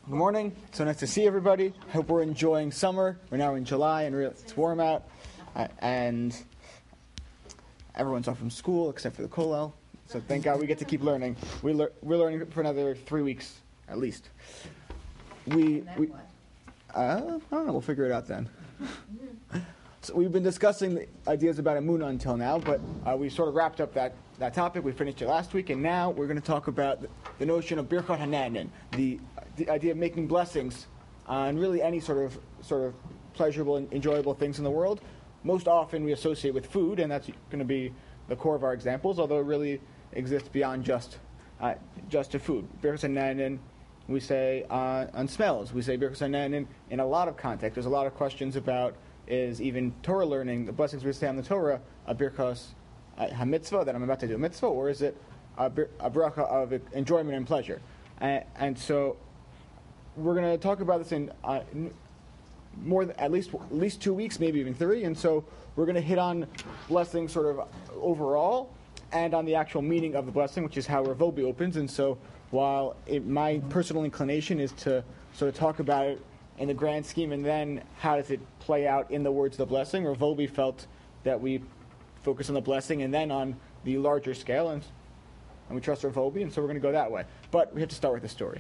Good morning. So nice to see everybody. Hope we're enjoying summer. We're now in July and it's warm out. And everyone's off from school except for the kollel. So thank God we get to keep learning. We're learning for another 3 weeks at least. I don't know. We'll figure it out then. So we've been discussing the ideas about Emunah until now, but we sort of wrapped up that topic. We finished it last week, and now we're going to talk about the notion of Birchot Hananin, the idea of making blessings on really any sort of pleasurable and enjoyable things in the world. Most often we associate with food, and that's going to be the core of our examples, although it really exists beyond just to food. Birchot Hananin, we say on smells. We say Birchot Hananin in a lot of contexts. There's a lot of questions about is even Torah learning, the blessings we say on the Torah, a Birchos HaMitzvah, that I'm about to do a mitzvah, or is it a bracha of enjoyment and pleasure? And so we're going to talk about this in at least 2 weeks, maybe even 3. And so we're going to hit on blessings sort of overall and on the actual meaning of the blessing, which is how Rav Wolbe opens. And so while my personal inclination is to sort of talk about it in the grand scheme and then how does it play out in the words of the blessing, Rav Wolbe felt that we focus on the blessing and then on the larger scale, and we trust Rav Wolbe, and so we're going to go that way. But we have to start with the story.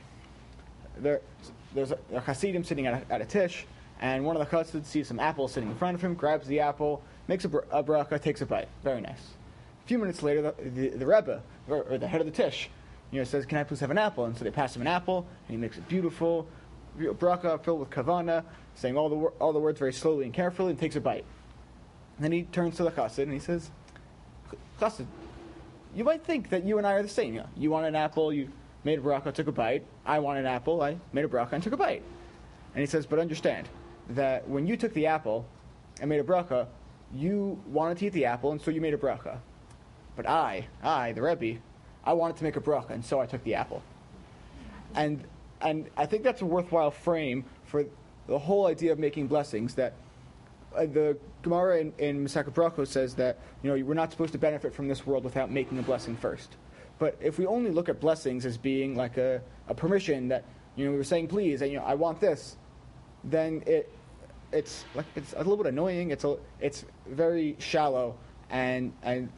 There's a Hasidim sitting at a tish, and one of the Chassids sees some apples sitting in front of him, grabs the apple, makes a bracha, takes a bite. Very nice. A few minutes later, the Rebbe, or the head of the tish, says, "Can I please have an apple?" And so they pass him an apple, and he makes it beautiful, bracha filled with kavana, saying all the words very slowly and carefully, and takes a bite. And then he turns to the Chassid and he says, "Chassid, you might think that you and I are the same. You want an apple, you made a bracha, took a bite. I want an apple, I made a bracha and took a bite." And he says, "But understand that when you took the apple and made a bracha, you wanted to eat the apple, and so you made a bracha. But I, the Rebbe, I wanted to make a bracha, and so I took the apple." And I think that's a worthwhile frame for the whole idea of making blessings, that the Gemara in Masechet Brachos says that we're not supposed to benefit from this world without making a blessing first. But if we only look at blessings as being like a permission that we were saying please and I want this, then it's a little bit annoying. It's very shallow, and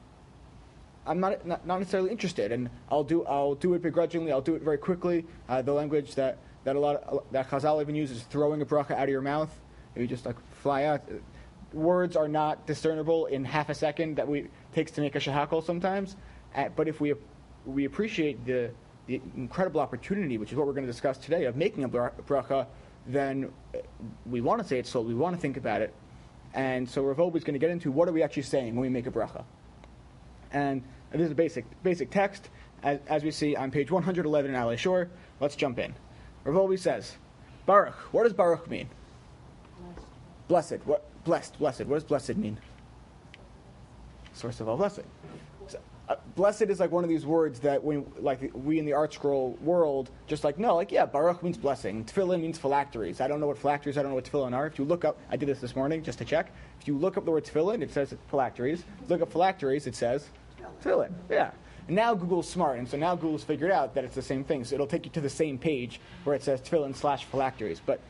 I'm not necessarily interested, and I'll do it begrudgingly. I'll do it very quickly. The language that Chazal even uses, throwing a bracha out of your mouth. You just fly out. Words are not discernible in half a second that takes to make a shahakol sometimes. But if we appreciate the incredible opportunity, which is what we're going to discuss today, of making a bracha, then we want to say it slowly. We want to think about it. And so Rav Wolbe is going to get into what are we actually saying when we make a bracha. And this is a basic text, as we see on page 111 in Alei Shor. Let's jump in. Rav Wolbe says, Baruch. What does Baruch mean? Blessed. What? Blessed. What does blessed mean? Source of all blessing. So, blessed is like one of these words that we in the Art Scroll world Baruch means blessing. Tefillin means phylacteries. I don't know what phylacteries. I don't know what tefillin are. If you look up, I did this morning just to check. If you look up the word tefillin, it says phylacteries. Look up phylacteries, it says tefillin. Yeah. And now Google's smart, and so now Google's figured out that it's the same thing. So it'll take you to the same page where it says tefillin/phylacteries. But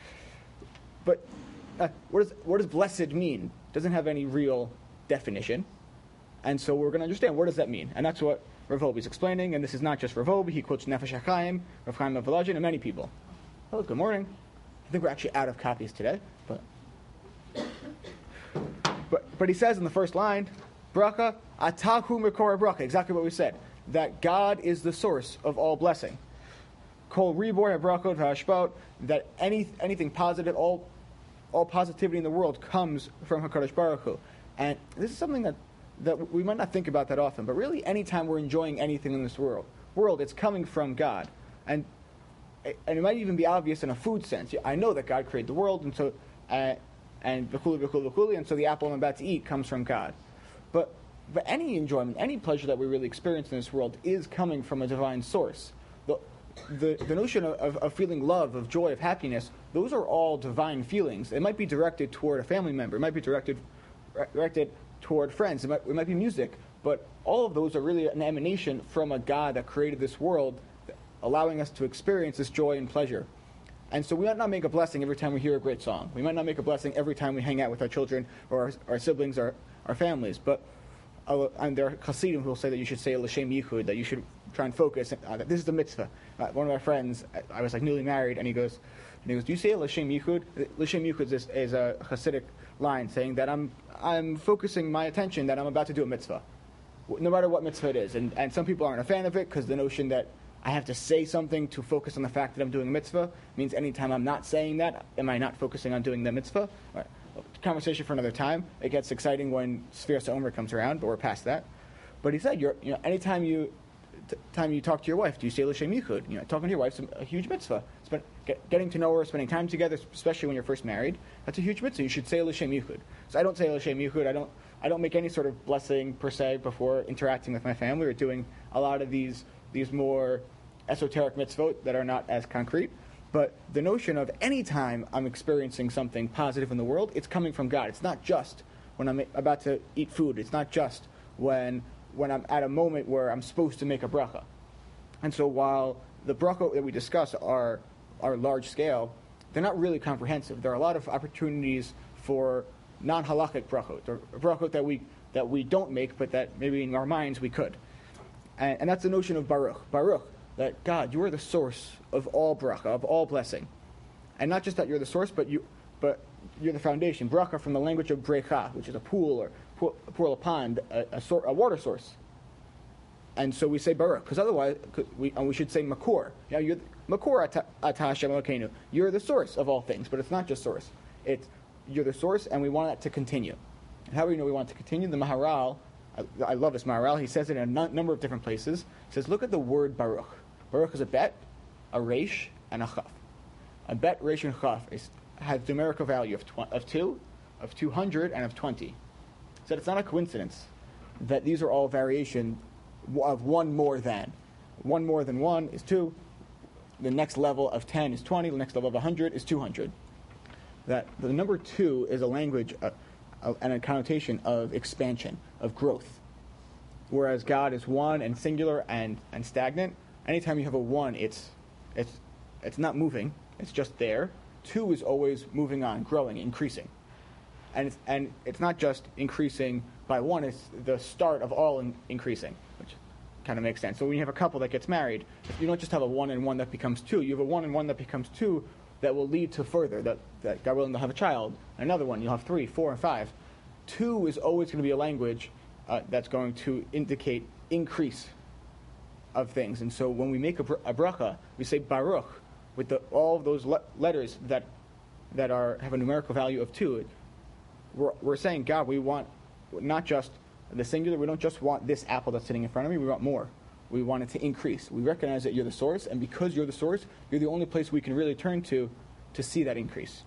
what does blessed mean? It doesn't have any real definition. And so we're going to understand, what does that mean? And that's what Rav Wolbe is explaining, and this is not just Rav Wolbe. He quotes Nefesh HaChaim, Rav Chaim of Volozhin, and many people. Oh, good morning. I think we're actually out of copies today. But he says in the first line, bracha, atahu mekor bracha, exactly what we said, that God is the source of all blessing. Kol riboy habrachot v'hashpot, that anything positive, all positivity in the world comes from HaKadosh Baruch Hu. And this is something that we might not think about that often, but really anytime we're enjoying anything in this world, it's coming from God. And it might even be obvious in a food sense. I know that God created the world, and so and v'chuli, and so the apple I'm about to eat comes from God. But any enjoyment, any pleasure that we really experience in this world is coming from a divine source. The notion of feeling love, of joy, of happiness, those are all divine feelings. It might be directed toward a family member. It might be directed toward friends. It might be music. But all of those are really an emanation from a God that created this world, allowing us to experience this joy and pleasure. And so we might not make a blessing every time we hear a great song. We might not make a blessing every time we hang out with our children or our siblings or our families. But and there are Hasidim who will say that you should say L'Shem Yichud, that you should try and focus. This is the mitzvah. One of my friends, I was like newly married, and he goes, do you say L'Shem Yichud? L'Shem Yichud is a Hasidic line saying that I'm focusing my attention that I'm about to do a mitzvah, no matter what mitzvah it is. And some people aren't a fan of it because the notion that I have to say something to focus on the fact that I'm doing a mitzvah means anytime I'm not saying that, am I not focusing on doing the mitzvah? Right. Conversation for another time. It gets exciting when Sfiras HaOmer comes around, but we're past that. But he said, anytime you talk to your wife, do you say L'Shem Yichud? Talking to your wife's a huge mitzvah. Getting to know her, spending time together, especially when you're first married, that's a huge mitzvah. You should say L'Shem Yichud. So I don't say L'Shem Yichud. I don't make any sort of blessing per se before interacting with my family or doing a lot of these more esoteric mitzvot that are not as concrete. But the notion of any time I'm experiencing something positive in the world, it's coming from God. It's not just when I'm about to eat food. It's not just when I'm at a moment where I'm supposed to make a bracha. And so while the bracha that we discuss are large scale, they're not really comprehensive. There are a lot of opportunities for non-halachic brachot, or brachot that we don't make, but that maybe in our minds we could. And that's the notion of Baruch. Baruch, that God, you are the source of all bracha, of all blessing. And not just that you're the source, but you're the foundation. Bracha from the language of brecha, which is a pool, a pond, a water source. And so we say Baruch, because otherwise, we should say Makor. You're Makor Ata Hashem Elokeinu. You're the source of all things, but it's not just source. You're the source, and we want that to continue. And how do we know we want it to continue? The Maharal, I love this Maharal, he says it in a number of different places. He says, look at the word Baruch. Baruch is a bet, a resh, and a chaf. A bet, resh, and chaf has numerical value of 2, of 200, and of 20. So it's not a coincidence that these are all variation of one more than. 1 more than 1 is 2. The next level of 10 is 20. The next level of 100 is 200. That the number 2 is a language and a connotation of expansion, of growth. Whereas God is one and singular and stagnant. Anytime you have a 1, it's not moving. It's just there. 2 is always moving on, growing, increasing. And it's not just increasing by 1, it's the start of all increasing, which kind of makes sense. So when you have a couple that gets married, you don't just have a 1 and 1 that becomes 2. You have a 1 and 1 that becomes 2 that will lead to further, that God willing, they'll have a child. Another one, you'll have 3, 4, and 5. 2 is always going to be a language that's going to indicate increase of things. And so when we make a bracha, we say Baruch with all of those letters that have a numerical value of 2. We're saying, God, we want not just the singular, we don't just want this apple that's sitting in front of me, we want more. We want it to increase. We recognize that you're the source, and because you're the source, you're the only place we can really turn to see that increase.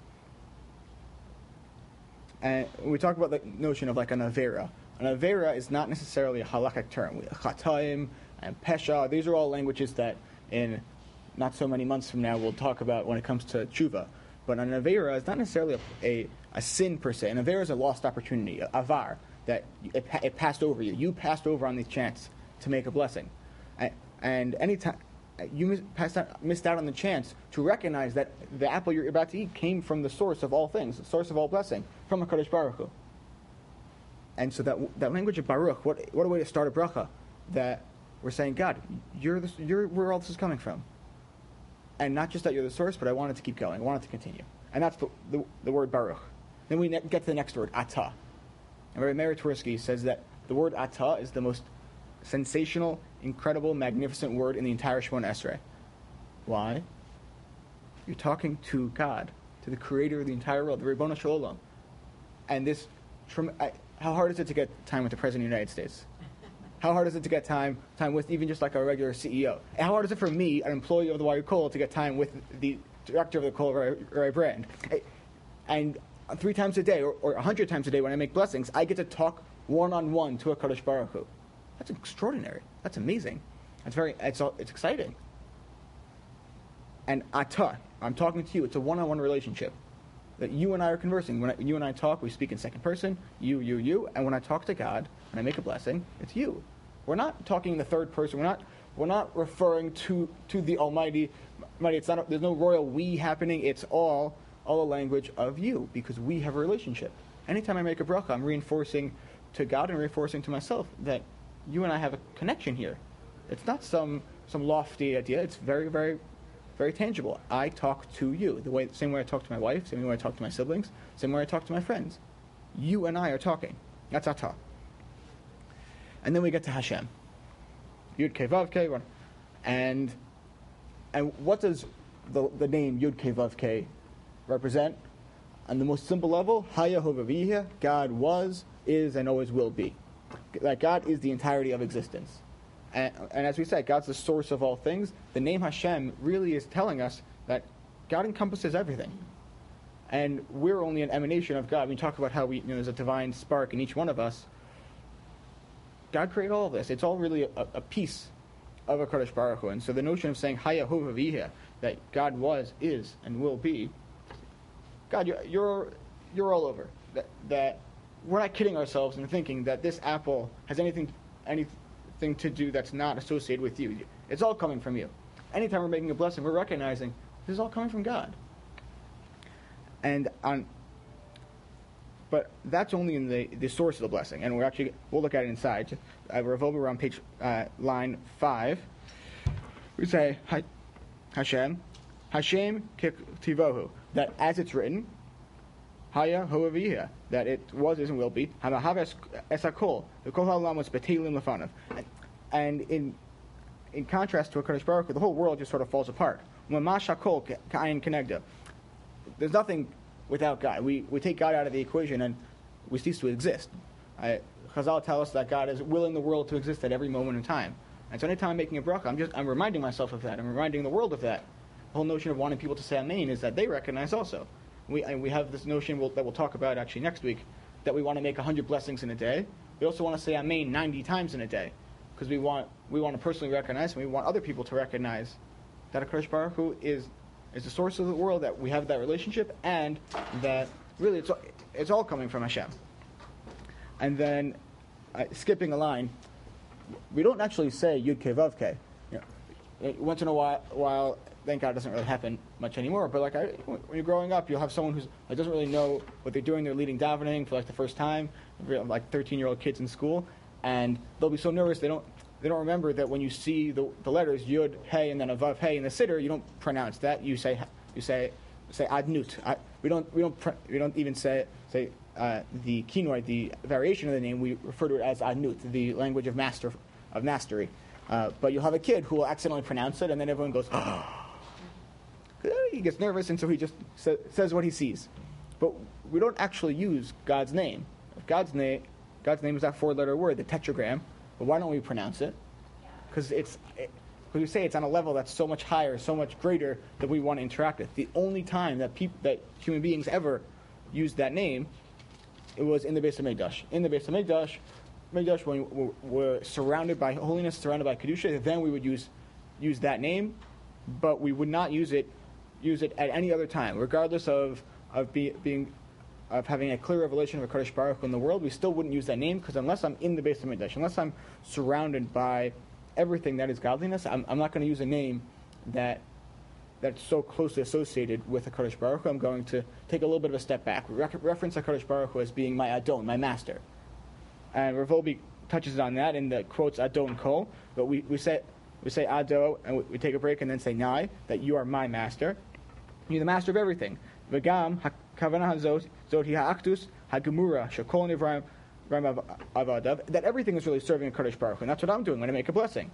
And we talk about the notion of like an avera. An avera is not necessarily a halakhic term. Chataim and pesha, these are all languages that in not so many months from now we'll talk about when it comes to tshuva. But an avera is not necessarily a sin per se. An avera is a lost opportunity, avar, that it passed over you. You passed over on the chance to make a blessing. And anytime you missed out on the chance to recognize that the apple you're about to eat came from the source of all things, the source of all blessing, from HaKadosh Baruch Hu. And so that language of Baruch, what a way to start a bracha, that we're saying, God, you're where all this is coming from. And not just that you're the source, but I want it to keep going. I want it to continue. And that's the word Baruch. Then we get to the next word, Atah. And Rabbi Meir Twersky says that the word Atah is the most sensational, incredible, magnificent word in the entire Shemona Esrei. Why? You're talking to God, to the creator of the entire world, the Ribbono Shel Olam. And this, how hard is it to get time with the President of the United States? How hard is it to get time with even just like a regular CEO? And how hard is it for me, an employee of the YU Kollel, to get time with the director of the Kollel, Rabbi Brand? And 3 times a day, or 100 times a day when I make blessings, I get to talk one-on-one to a HaKadosh Baruch Hu. That's extraordinary. That's amazing. It's exciting. And Atah, I'm talking to you. It's a one-on-one relationship. That you and I are conversing. When you and I talk, we speak in second person. You. And when I talk to God and I make a blessing, it's you. We're not talking in the third person. We're not referring to the Almighty. Right, there's no royal we happening. It's all a language of you, because we have a relationship. Anytime I make a bracha, I'm reinforcing to God and reinforcing to myself that you and I have a connection here. It's not some lofty idea. It's very, very, very tangible. I talk to you same way I talk to my wife, same way I talk to my siblings, same way I talk to my friends. You and I are talking. That's atah. And then we get to Hashem. Yud Kei Vav Kei. And what does the name Yud Kei Vav Kei represent? On the most simple level, Haya Hovavihya, God was, is, and always will be. That God is the entirety of existence. And as we said, God's the source of all things. The name Hashem really is telling us that God encompasses everything. And we're only an emanation of God. We talk about how there's a divine spark in each one of us. God created all of this. It's all really a piece of a Kadosh Baruch Hu. And so the notion of saying Haya Hovavihya, that God was, is, and will be, God, you're all over. That we're not kidding ourselves in thinking that this apple has anything to do that's not associated with you. It's all coming from you. Anytime we're making a blessing, we're recognizing this is all coming from God. But that's only in the source of the blessing, and we'll look at it inside. Rav over on page line 5. We say Hashem Tivohu, that as it's written, Haya Hoavihya, that it was, is, and will be. Hamahav esakol, the kol haolam was betelim lefanav. And in contrast to a Kadosh Baruch Hu, the whole world just sort of falls apart. Mamashakol ka'ayin kenegda. There's nothing without God. We take God out of the equation and we cease to exist. Chazal tell us that God is willing the world to exist at every moment in time. And so anytime I'm making a bracha, I'm reminding myself of that. I'm reminding the world of that. The whole notion of wanting people to say Amen is that they recognize also. We have this notion that we'll talk about actually next week, that we want to make 100 blessings in a day. We also want to say Amen 90 times in a day, because we want to personally recognize, and we want other people to recognize that HaKadosh Baruch Hu is the source of the world, that we have that relationship, and that really it's all coming from Hashem. And then, skipping a line, we don't actually say Yud Kei Vav Kei. Once in a while, thank God it doesn't really happen much anymore, but when you're growing up, you'll have someone who doesn't really know what they're doing. They're leading davening for the first time, like 13-year-old kids in school, and they'll be so nervous they don't remember that when you see the letters Yud, Hey, and then a Vav, Hey in the Siddur, you don't pronounce that. You say Adnut. We don't even say the kinoi, the variation of the name. We refer to it as Adnut, the language of mastery. But you'll have a kid who will accidentally pronounce it, and then everyone goes, oh. He gets nervous, and so he just says what he sees. But we don't actually use God's name. God's name is that 4-letter word, the tetragram. But why don't we pronounce it? Because we say it's on a level that's so much higher, so much greater that we want to interact with. The only time that human beings ever used that name, it was in the Beis HaMikdash. In the Beis HaMikdash, when we're surrounded by holiness, surrounded by kedusha, then we would use that name, but we would not use it at any other time, regardless of having a clear revelation of a Kadosh Baruch Hu in the world. We still wouldn't use that name, because unless I'm in the Beis HaMikdash, unless I'm surrounded by everything that is godliness, I'm not going to use a name that's so closely associated with a Kadosh Baruch Hu. I'm going to take a little bit of a step back. We reference a Kadosh Baruch Hu as being my Adon, my master. And Rav Wolbe touches on that in the quotes Adon Kol, but we say Ado, and we take a break and then say Nai, that you are my master. You're the master of everything. V'gam hakavana hazot hi ha'aktus hagemura shekol nivraim avadav, that everything is really serving a Kadosh Baruch Hu, and that's what I'm doing when I make a blessing.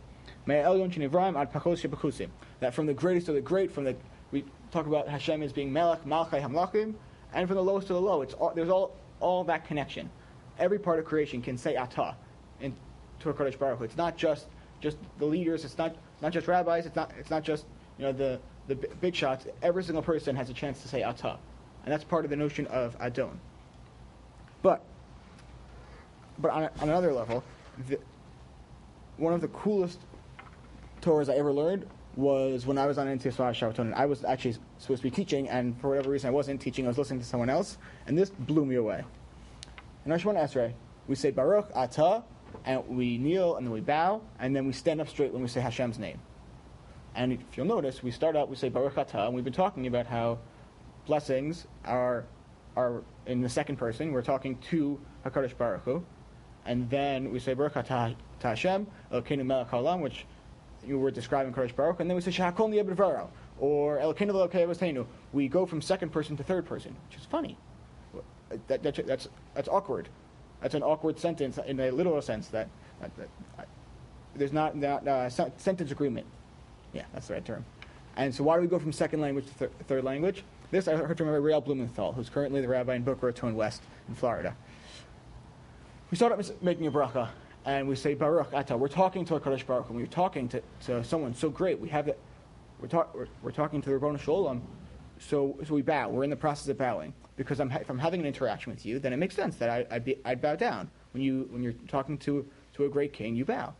That from the greatest of the great, we talk about Hashem as being Melech, Malchai, Hamlachim, and from the lowest to the low, there's all that connection. Every part of creation can say Atah to a Kadosh Baruch Hu. It's not just the leaders. It's not just rabbis. It's not just the big shots. Every single person has a chance to say Atah, and that's part of the notion of Adon. But on another level, one of the coolest Torahs I ever learned was when I was on NTS Shabbaton. I was actually supposed to be teaching, and for whatever reason I wasn't teaching. I was listening to someone else, and this blew me away. In Rosh Hashanah Esrei, we say Baruch Atah, and we kneel, and then we bow, and then we stand up straight when we say Hashem's name. And if you'll notice, we start out, we say Baruch Atah, and we've been talking about how blessings are in the second person. We're talking to HaKadosh Baruch Hu. And then we say Baruch Atah Hashem, Elokeinu melech haolam, which you were describing HaKadosh Baruch Hu. And then we say Shehakol niyeh b'dvaro, or Elokeinu Elokei Avosseinu. We go from second person to third person, which is funny. That's awkward. That's an awkward sentence in a literal sense. That there's not sentence agreement. Yeah, that's the right term. And so why do we go from second language to third language? This I heard from Rabbi Real Blumenthal, who's currently the rabbi in Boca Raton West in Florida. We start up making a bracha, and we say Baruch Atah. We're talking to HaKadosh Baruch Hu. We're talking to someone so great. We have it. We're talking to the Ribono Shel Olam. So we bow. We're in the process of bowing because if I'm having an interaction with you, then it makes sense that I'd bow down. When you're talking to a great king, you bow.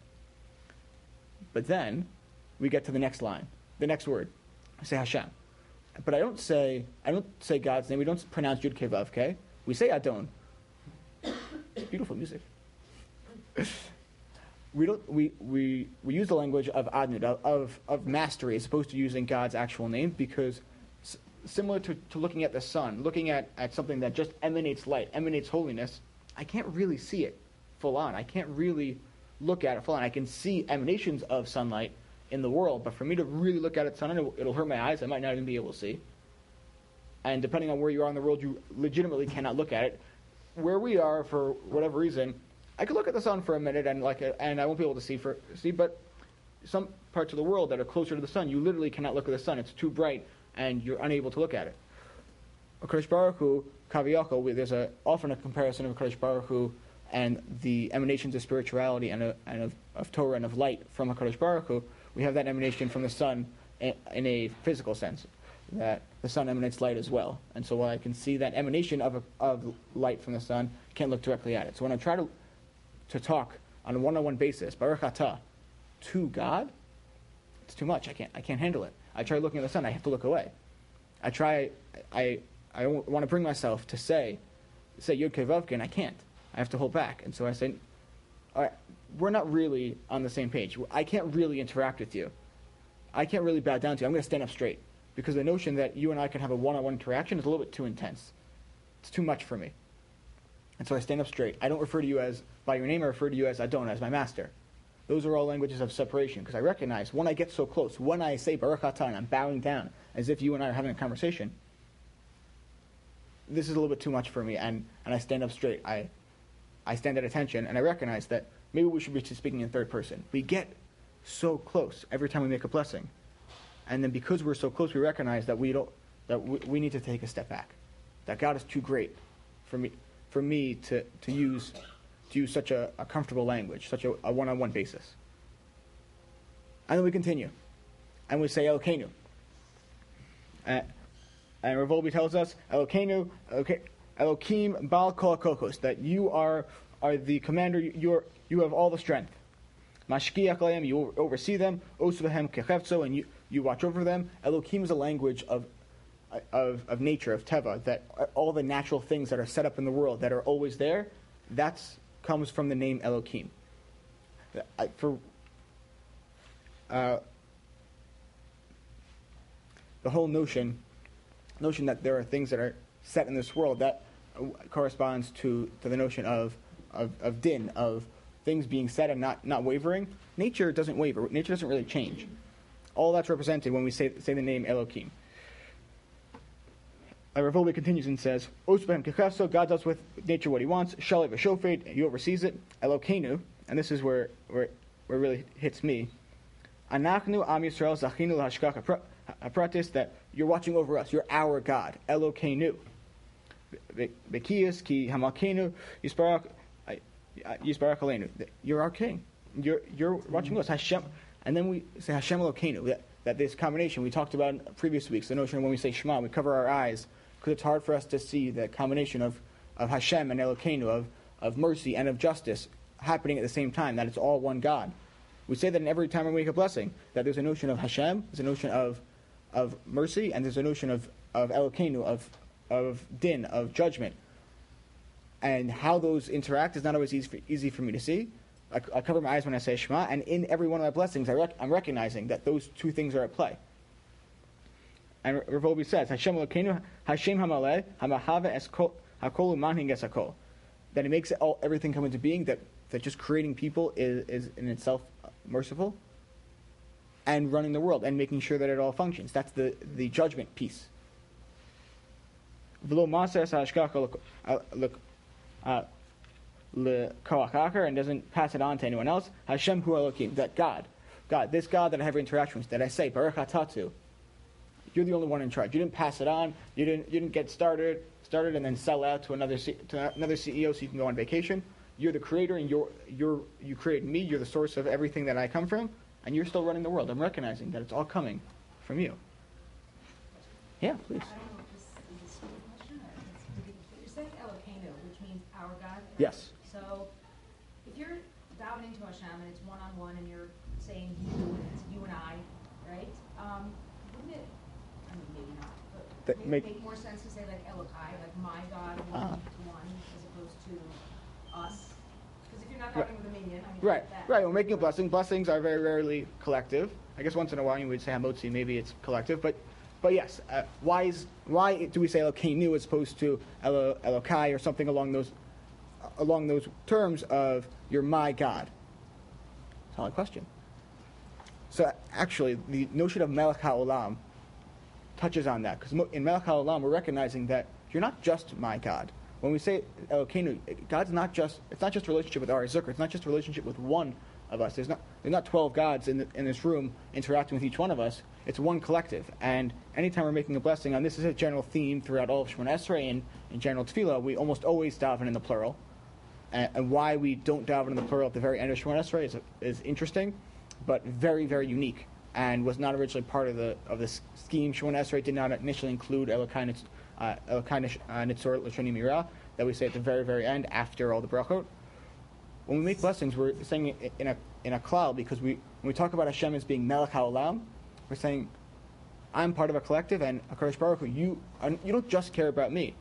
But then we get to the next line, the next word. I say Hashem, but I don't say God's name. We don't pronounce Yud Kei Vav Kei. We say Adon. It's beautiful music. We use the language of Adnud, of mastery, as opposed to using God's actual name, because similar to looking at the sun, looking at something that just emanates light, emanates holiness, I can't really see it full on. I can't really look at it full on. I can see emanations of sunlight in the world, but for me to really look at it sun on, it'll hurt my eyes. I might not even be able to see. And depending on where you are in the world, you legitimately cannot look at it. Where we are, for whatever reason, I could look at the sun for a minute and I won't be able to see. But some parts of the world that are closer to the sun, you literally cannot look at the sun. It's too bright, and you're unable to look at it. HaKadosh Baruch Hu, Kaviyachol, there's often a comparison of HaKadosh Baruch Hu and the emanations of spirituality and of Torah and of light from HaKadosh Baruch Hu. We have that emanation from the sun in a physical sense, that the sun emanates light as well. And so while I can see that emanation of light from the sun, I can't look directly at it. So when I try to talk on a one-on-one basis, Baruch Atah, to God, it's too much. I can't handle it. I try looking at the sun, I have to look away. I want to bring myself to say Yud Kei Vav Kei, and I can't. I have to hold back. And so I say, all right, we're not really on the same page. I can't really interact with you. I can't really bow down to you. I'm going to stand up straight. Because the notion that you and I can have a one-on-one interaction is a little bit too intense. It's too much for me. And so I stand up straight. I don't refer to you as by your name. I refer to you as Adon, as my master. Those are all languages of separation, because I recognize when I get so close, when I say Baruch Atah and I'm bowing down as if you and I are having a conversation, this is a little bit too much for me, and I stand up straight. I stand at attention, and I recognize that maybe we should be speaking in third person. We get so close every time we make a blessing. And then because we're so close, we recognize that we need to take a step back. That God is too great for me to use such a comfortable language, such a one-on-one basis. And then we continue. And we say Elokeinu. And Rav Wolbe tells us, Elokeinu, Elokim Baal Kol HaKochos, that you are the commander, you have all the strength. Mashkiach Layim, you oversee them. Osu Behem Kechevtzo, and you watch over them. Elokim is a language of nature, of Teva, that all the natural things that are set up in the world that are always there, that comes from the name Elokim. The whole notion that there are things that are set in this world, that corresponds to the notion of din, of things being set and not wavering. Nature doesn't waver. Nature doesn't really change. All that's represented when we say the name Elokim. Rav Wolbe continues and says, God does with nature what he wants. Shalev Shofet, he oversees it. Elokeinu, and this is where it really hits me. Anachnu Am Yisrael Zachinu L'Hashkach HaPratis, that you're watching over us. You're our God. Elokeinu. Bekiyas Ki Hamakenu Yisparach Aleinu. You're our king. You're watching us. Hashem. And then we say Hashem Elokeinu. That this combination we talked about in previous weeks, the notion when we say Shema, we cover our eyes because it's hard for us to see the combination of Hashem and Elokeinu, of mercy and of justice happening at the same time, that it's all one God. We say that in every time we make a blessing, that there's a notion of Hashem, there's a notion of mercy, and there's a notion of Elokeinu, of din, of judgment. And how those interact is not always easy for me to see, I cover my eyes when I say Shema, and in every one of my blessings, I'm recognizing that those two things are at play. And Rav Wolbe says, Hashem Elokeinu, Hashem Hamaleh, Hamahava Eskol, Hakolu Manhing Esakol. That He makes everything come into being, that just creating people is in itself merciful, and running the world, and making sure that it all functions. That's the judgment piece. V'lo Maser Hashgacha L'Koach Acher, and doesn't pass it on to anyone else. Hashem Hu Elokim, that God, this God that I have interaction with, that I say, Baruch Atatu, you're the only one in charge. You didn't pass it on. You didn't get started and then sell out to another CEO so you can go on vacation. You're the creator, and you created me. You're the source of everything that I come from, and you're still running the world. I'm recognizing that it's all coming from you. Yeah, please. I don't know if this is a stupid question or if it's really, but you're saying Elokeinu, which means our God. Right? Yes. So if you're davening to Hashem and it's one-on-one and you're saying you, and it's you and I, right? Wouldn't it? I mean, maybe not, but wouldn't it make more sense to say like Elokai, like my God, one to one, as opposed to us? Because if you're not davening with a minion, I mean, Right. that. We're making a blessing. Blessings are very rarely collective. I guess once in a while you would say Hamotzi, maybe it's collective, but yes, why do we say Elokeinu as opposed to Elokai or something along those terms of you're my God? Solid question. So actually, the notion of Melech HaOlam touches on that, because in Melech HaOlam we're recognizing that you're not just my God. When we say Elokeinu, it's not just a relationship with Ari Zucker. It's not just a relationship with one of us. There's not 12 gods in this room interacting with each one of us. It's one collective. And anytime we're making a blessing, and this is a general theme throughout all of Shemona Esrei and in general Tefillah, we almost always daven in the plural. And why we don't daven in the plural at the very end of Shemona Esrei is interesting, but very, very unique, and was not originally part of the scheme. Shemona Esrei did not initially include Elokai Nitzor L'Shoni Mirah, that we say at the very, very end after all the brachot. When we make blessings, we're saying it in a klal, because when we talk about Hashem as being Melech HaOlam, we're saying I'm part of a collective, and HaKadosh Baruch Hu, you don't just care about me.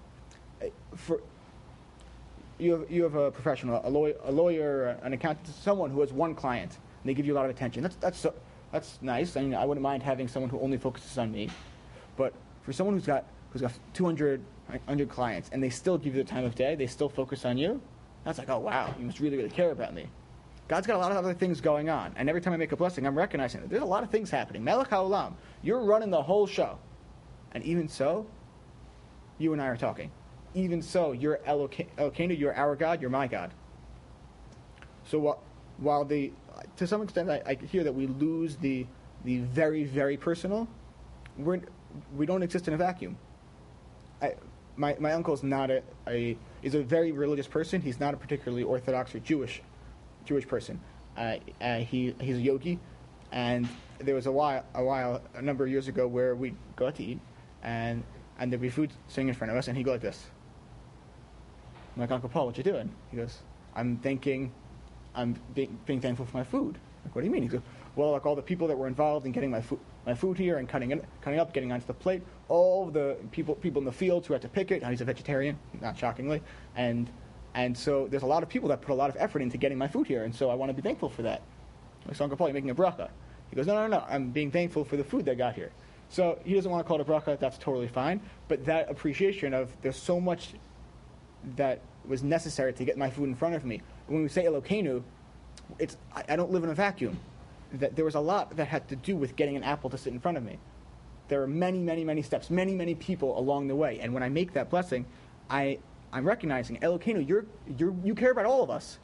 You have a professional, a lawyer, an accountant, someone who has one client, and they give you a lot of attention. That's nice. I mean, I wouldn't mind having someone who only focuses on me, but for someone who's got 200 clients, and they still give you the time of day, they still focus on you, that's like, oh wow, you must really, really care about me. God's got a lot of other things going on, and every time I make a blessing, I'm recognizing that there's a lot of things happening. Melech HaOlam, you're running the whole show. And even so, you and I are talking. Even so, you're Elokeinu, you're our God, you're my God. So while to some extent I hear that we lose the very, very personal, we don't exist in a vacuum. My uncle's not is a very religious person. He's not a particularly Orthodox or Jewish person. He's a yogi, and there was a number of years ago where we'd go out to eat, and there'd be food sitting in front of us, and he'd go like this. I'm like, Uncle Paul, what you doing? He goes, I'm being thankful for my food. Like, what do you mean? He goes, well, like all the people that were involved in getting my food here and cutting up, getting onto the plate, all the people in the fields who had to pick it. Now he's a vegetarian, not shockingly, and so there's a lot of people that put a lot of effort into getting my food here, and so I want to be thankful for that. So Uncle Paul, you're making a bracha. He goes, no, I'm being thankful for the food that got here. So he doesn't want to call it a bracha. That's totally fine. But that appreciation of there's so much that was necessary to get my food in front of me. When we say Elokeinu, I don't live in a vacuum. That there was a lot that had to do with getting an apple to sit in front of me. There are many, many, many steps, many, many people along the way. And when I make that blessing, I'm recognizing Elokeinu, you care about all of us.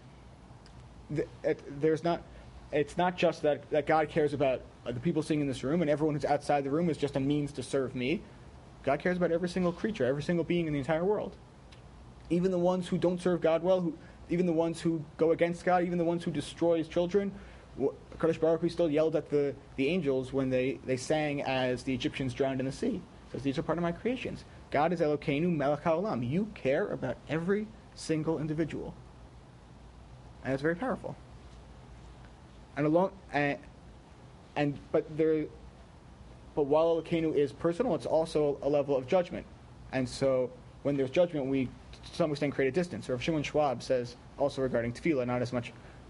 It's not just that God cares about the people sitting in this room, and everyone who's outside the room is just a means to serve me. God cares about every single creature, every single being in the entire world. Even the ones who don't serve God well, even the ones who go against God, even the ones who destroy His children. Kadosh Baruch Hu still yelled at the angels when they sang as the Egyptians drowned in the sea. He says, these are part of my creations. God is Elokeinu Melech HaOlam. You care about every single individual. And it's very powerful. But while Elokeinu is personal, it's also a level of judgment. And so when there's judgment, we to some extent create a distance. Or if Shimon Schwab says, also regarding tefillah, not as much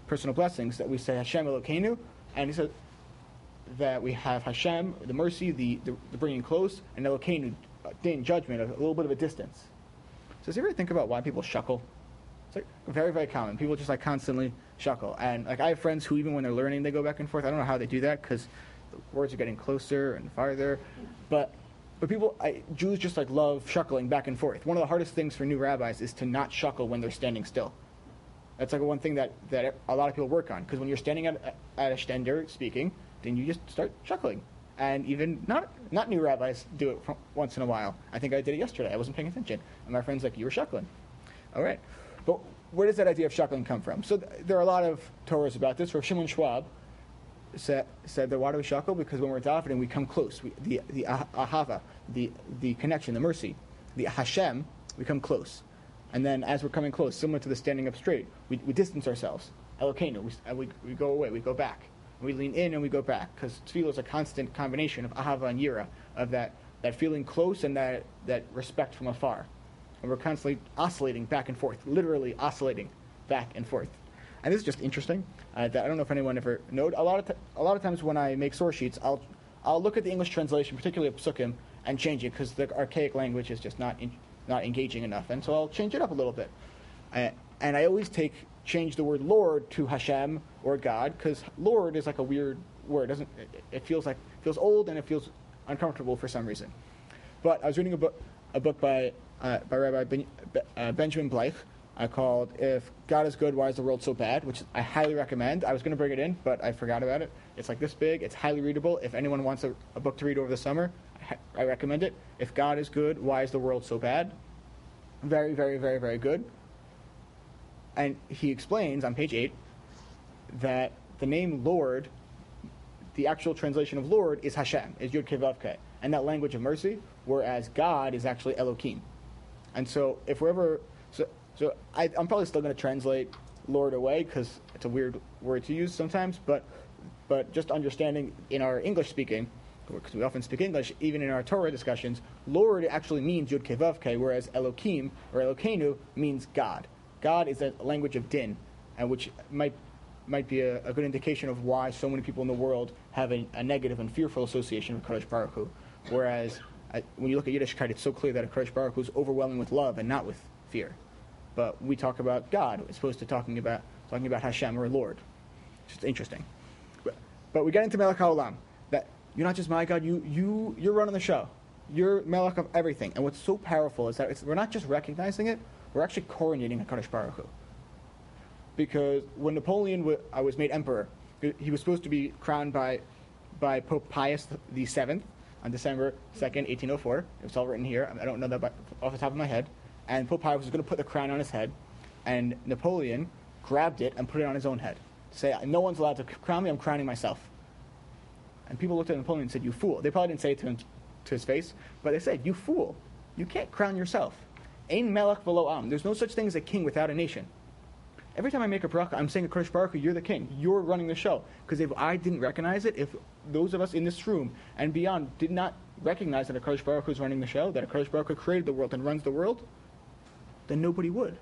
personal blessings that we say Hashem Elokeinu, and he said that we have Hashem, the mercy, the bringing close, and Elokeinu, din, judgment, a little bit of a distance. So does you ever think about why people shuckle? It's like very, very common. People just like constantly shuckle. And like I have friends who even when they're learning, they go back and forth. I don't know how they do that because the words are getting closer and farther. But people, Jews just like love shuckling back and forth. One of the hardest things for new rabbis is to not shuckle when they're standing still. That's like one thing that a lot of people work on. Because when you're standing at a stender speaking, then you just start shuckling. And even not new rabbis do it once in a while. I think I did it yesterday. I wasn't paying attention. And my friend's like, you were shuckling. All right. But where does that idea of shuckling come from? So there are a lot of Torahs about this. Rav Shimon Schwab said that why do we shuckle? Because when we're davening, we come close. The ahava, the connection, the mercy, the Hashem, we come close. And then as we're coming close, similar to the standing up straight, we distance ourselves. Elokeinu, we go away, we go back. We lean in and we go back, because tefillah is a constant combination of ahava and yira, of that feeling close and that respect from afar. And we're constantly oscillating back and forth, literally oscillating back and forth. And this is just interesting. I don't know if anyone ever noted. A lot of times when I make source sheets, I'll look at the English translation, particularly of Psukim, and change it, because the archaic language is just not engaging enough. And so I'll change it up a little bit. And I always change the word Lord to Hashem or God, because Lord is like a weird word. It feels old and it feels uncomfortable for some reason. But I was reading a book by Rabbi Benjamin Bleich called "If God is Good, Why is the World So Bad?" which I highly recommend. I was going to bring it in, but I forgot about it. It's like this big. It's highly readable. If anyone wants a book to read over the summer, I recommend it. If God is good, why is the world so bad? Very, very, very, very good. And he explains on page 8 that the name Lord, the actual translation of Lord is Hashem, is Yud Kei Vav Kei, and that language of mercy, whereas God is actually Elohim. And so if we're ever... So I'm probably still going to translate Lord away because it's a weird word to use sometimes, but just understanding in our English speaking, because we often speak English, even in our Torah discussions, Lord actually means Yud Kei Vav Kei, whereas Elohim or Elokeinu means God. God is a language of din, and which might be a good indication of why so many people in the world have a negative and fearful association with Kadosh Baruch Hu. Whereas when you look at Yiddishkeit, it's so clear that a Kadosh Baruch Hu is overwhelming with love and not with fear. But we talk about God as opposed to talking about Hashem or Lord. It's just interesting. But we get into Melech HaOlam, that you're not just my God, you're running the show. You're Melech of everything. And what's so powerful is that we're not just recognizing it, we're actually coronating HaKadosh Baruch Hu. Because when Napoleon was made emperor, he was supposed to be crowned by Pope Pius VII on December 2nd, 1804. It was all written here. I don't know that off the top of my head. And Pope Pius was going to put the crown on his head, and Napoleon grabbed it and put it on his own head. To say, no one's allowed to crown me, I'm crowning myself. And people looked at Napoleon and said, you fool. They probably didn't say it to him to his face, but they said, you fool. You can't crown yourself. Ein melech v'lo am. There's no such thing as a king without a nation. Every time I make a bracha, I'm saying, Kadosh Baruch Hu, you're the king. You're running the show. Because if I didn't recognize it, if those of us in this room and beyond did not recognize that a Kadosh Baruch Hu is running the show, that a Kadosh Baruch Hu created the world and runs the world, then nobody would.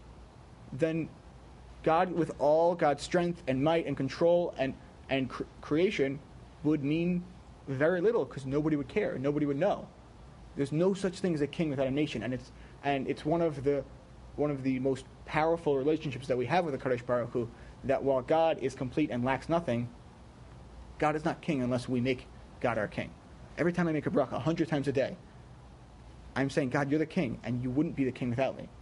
Then God, with all God's strength and might and control and creation, would mean very little because nobody would care, nobody would know. There's no such thing as a king without a nation, and it's one of the most powerful relationships that we have with the Kadosh Baruch Hu, that while God is complete and lacks nothing, God is not king unless we make God our king. Every time I make a bracha, 100 times a day, I'm saying, God, you're the king, and you wouldn't be the king without me.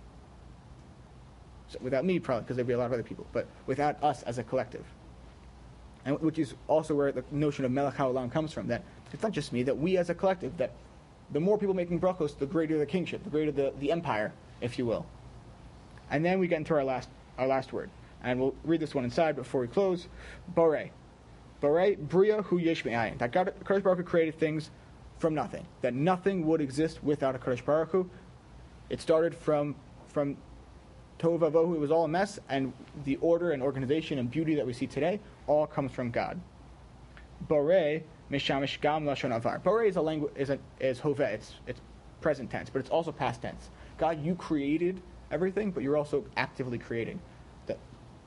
So without me, probably, because there'd be a lot of other people, but without us as a collective. And which is also where the notion of Melech HaOlam comes from, that it's not just me, that we as a collective, that the more people making brachos, the greater the kingship, the greater the empire, if you will. And then we get into our last word. And we'll read this one inside before we close. Borei. Borei, Bria Hu Yesh Me'ayin. That Kadosh Baruch Hu created things from nothing. That nothing would exist without a Kadosh Baruch Hu. It started from Tohu Vavohu. It was all a mess, and the order and organization and beauty that we see today all comes from God. Borei Mishamish Gam Lashon Avar. Borei is a language is Hoveh. It's present tense, but it's also past tense. God, you created everything, but you're also actively creating.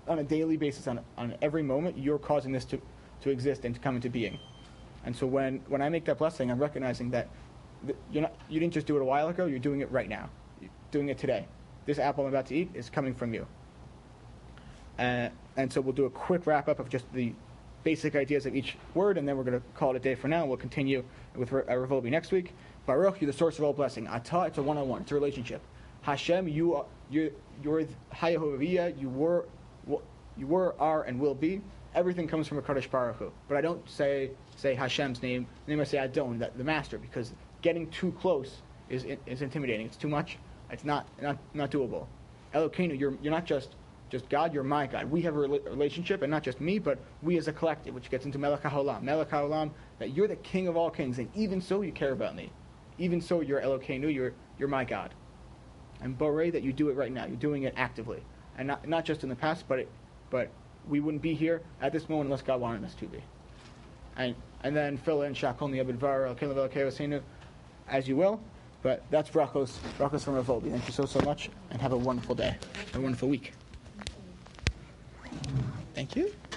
on a daily basis, on every moment, you're causing this to exist and to come into being. And so when I make that blessing, I'm recognizing that you didn't just do it a while ago, you're doing it right now. You're doing it today. This apple I'm about to eat is coming from you. And so we'll do a quick wrap-up of just the basic ideas of each word, and then we're going to call it a day for now. We'll continue with Rav Wolbe next week. Baruch, you're the source of all blessing. Atah, it's a one-on-one. It's a relationship. Hashem, you're Hayahoviyah. You were, are, and will be. Everything comes from a Kadosh Baruch Hu. But I don't say Hashem's name. I say Adon, the master, because getting too close is intimidating. It's too much. It's not doable. Elokeinu, you're not just God, you're my God. We have a relationship, and not just me, but we as a collective, which gets into Melech HaOlam. Melech HaOlam, that you're the king of all kings, and even so you care about me. Even so you're Elokeinu, you're my God. And Borei, that you do it right now. You're doing it actively. And not just in the past, but we wouldn't be here at this moment unless God wanted us to be. And then fill in Shakol Ni'abidvar Elokeinu Elokeinu as you will. But that's brachos from Rav Wolbe. Thank you so much, and have a wonderful day, a wonderful week. Thank you.